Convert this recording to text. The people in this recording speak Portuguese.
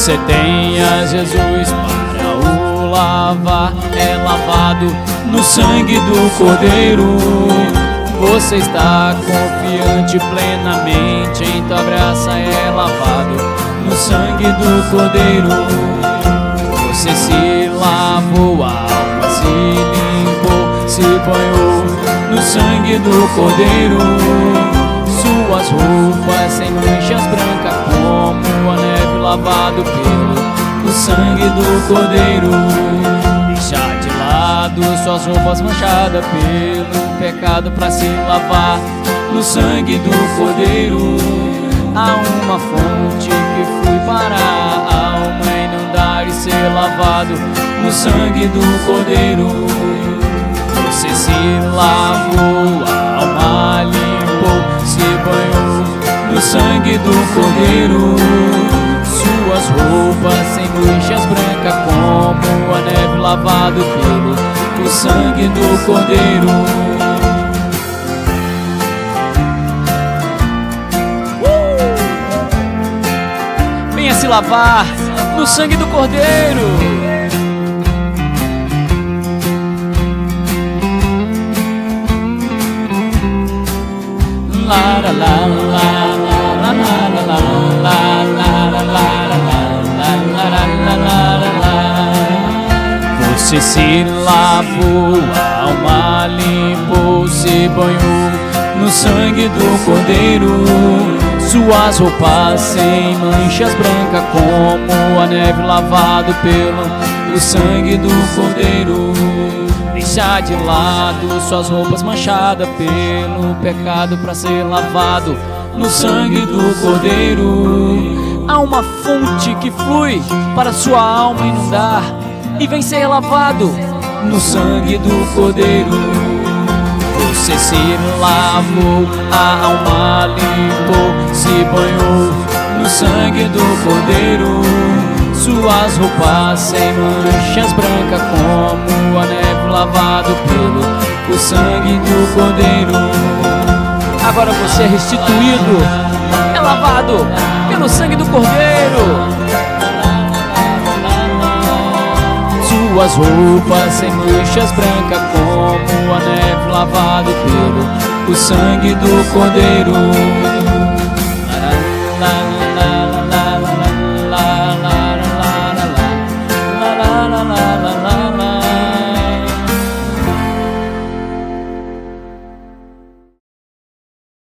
Você tem a Jesus para o lavar, é lavado no sangue do Cordeiro. Você está confiante plenamente, em tua graça é lavado no sangue do Cordeiro. Você se lavou, a alma se limpou, se banhou no sangue do Cordeiro. Suas roupas sem manchas brancas como a neve, lavado pelo sangue do Cordeiro. Deixa de lado suas roupas manchadas pelo pecado para se lavar no sangue do Cordeiro. Há uma fonte que flui para a alma inundar e ser lavado no sangue do Cordeiro. Você se lavou, a alma limpou, se banhou no sangue do Cordeiro. Suas roupas sem manchas brancas como a neve, lavado pelo sangue do Cordeiro. Venha se lavar no sangue do Cordeiro. Você se lavou, a alma limpou, se banhou no sangue do Cordeiro. Suas roupas sem manchas brancas como a neve, lavado pelo sangue do Cordeiro. Deixa de lado suas roupas manchadas pelo pecado para ser lavado no sangue do Cordeiro. Há uma fonte que flui para sua alma inundar e vem ser lavado no sangue do Cordeiro. Você se lavou, a alma limpou, se banhou no sangue do Cordeiro. Suas roupas sem manchas brancas como a neve, lavado pelo sangue do Cordeiro. Agora você é restituído, é lavado pelo sangue do Cordeiro. Suas roupas sem manchas brancas como a neve, lavado pelo sangue do Cordeiro.